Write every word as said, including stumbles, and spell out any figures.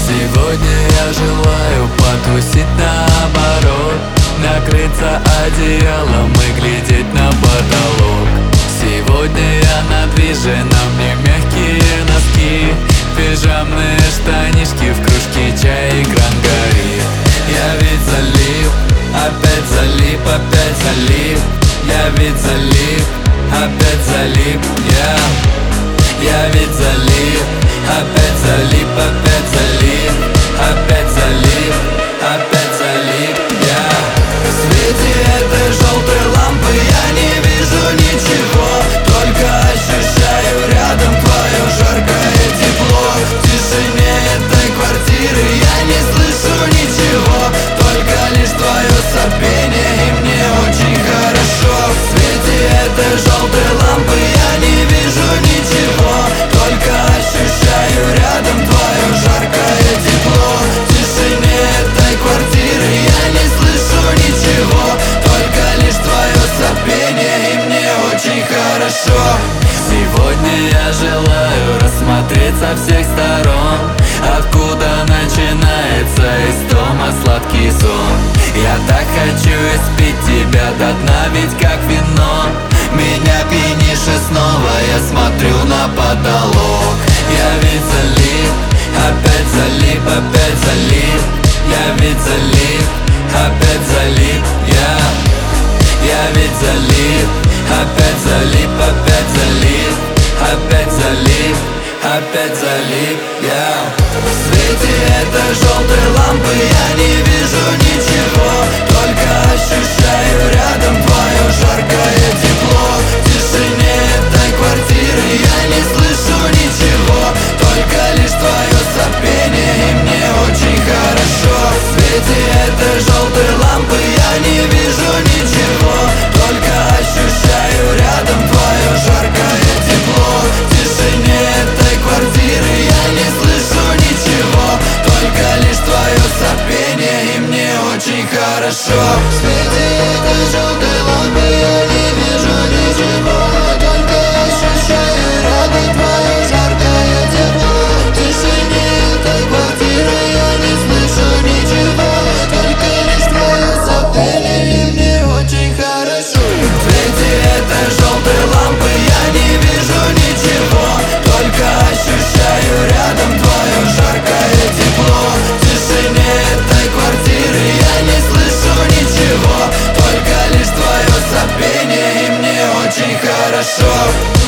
Сегодня я желаю потусить наоборот, накрыться одеялом и глядеть на потолок. Сегодня я на движе, на мне мягкие носки, пижамные штанишки, в кружке чай и кран горит. Я ведь залип, опять залип, опять залип. Я ведь залип, опять залип. Я, я ведь залип, опять залип, опять залип. Опять залип, опять залип. Я в свете этой желтой лампы я не вижу ничего, только ощущаю рядом твое жаркое тепло. В тишине этой квартиры я не слышу ничего, только лишь твое сопение, и мне очень хорошо. В свете этой желтой лампы я не вижу ничего, только ощущаю рядом твое жаркое тепло. В тишине этой квартиры я не слышу ничего, только лишь твое сопение, и мне очень хорошо. Сегодня я желаю рассмотреть со всех сторон, откуда начинается истома, сладкий сон. Я так хочу испить тебя до дна, ведь как вино меня пьянишь, и снова я смотрю на потолок. Я ведь залип, опять залип, опять залип. Я ведь залип, опять залип. Я, я ведь залип, опять залип, опять залип. Опять залип, опять залип. Я в свете этой желтой лампы я не вижу ничего, только ощущаю рядом твое жаркое тепло. В тишине этой квартиры я не слышу ничего, только лишь твое сопение, и мне очень хорошо. В свете этой желтой лампы я не вижу ничего, только ощущаю рядом твое жаркое тепло. В тишине этой квартиры я не слышу ничего, только лишь твое сопение, и мне очень хорошо. В свете этой желтой лампы я не вижу ничего, только ощущаю рядом твое жаркое тепло. В тишине этой квартиры я не слышу ничего, только лишь твое сопение, и мне очень хорошо. В свете этой желтой лампы я не вижу ничего, только ощущаю рядом твое жаркое тепло. В тишине этой квартиры я не слышу ничего, только лишь твое сопение, и мне очень хорошо.